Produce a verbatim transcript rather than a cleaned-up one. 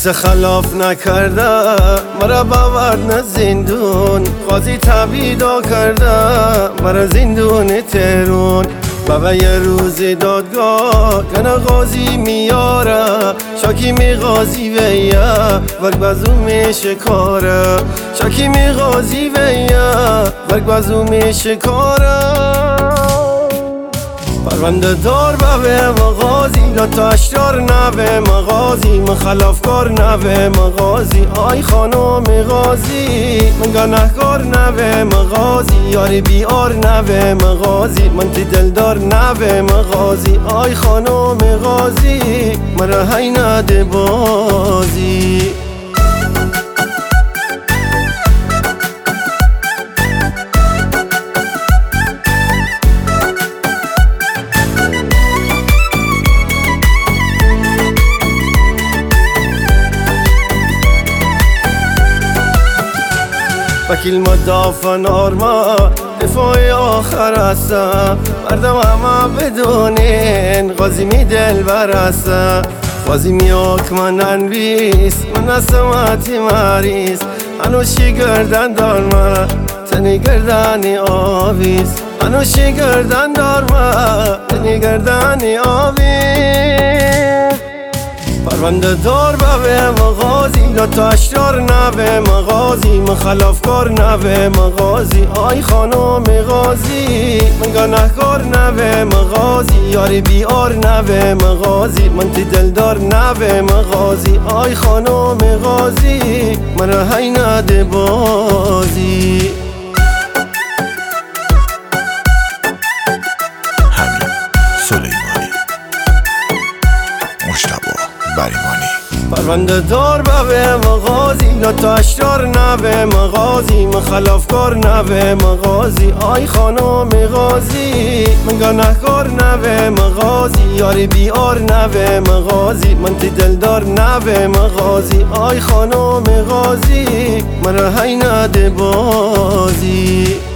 کیسه خلاف نکرده مرا باورد نه زندون قاضی تبیدا کرده مرا زندون تهرون بابا یه روز دادگاه کنه قاضی میاره شاکی می قاضی ویا ورگ بازو می شکاره شاکی می قاضی ویا ورگ بازو می شکاره پرونده دار به مغازی لطا اشتار نوه مغازی من خلافکار نوه مغازی آی خانم غازی من گناهکار نوه مغازی یاری بیار نوه مغازی من تی دلدار نوه مغازی آی خانم غازی مرا هی نده بازی وکیل مدافع نارما دفاع آخر هستم مردم همه بدونین قاضی می دل برسته قاضی می حکم ننویس من نسمتی مریض هنوشی گردن دارما تنی گردنی آویز هنوشی گردن دارما تنی گردنی آویز پرونده دار به مغازی لطا اشتار نوه مغازی من خلافکار نوه مغازی آی خانم غازی من گناهکار نوه مغازی یاری بیار نوه مغازی من تی دلدار نوه مغازی آی خانم غازی مرا هی نده بازی پرونده دار به مغازی لطا اشتار نوه مغازی من خلافکار نوه مغازی آی خانم غازی من گناهکار نوه مغازی یاری بیار نوه مغازی من تی دلدار نوه مغازی آی خانم غازی مرا هی نده بازی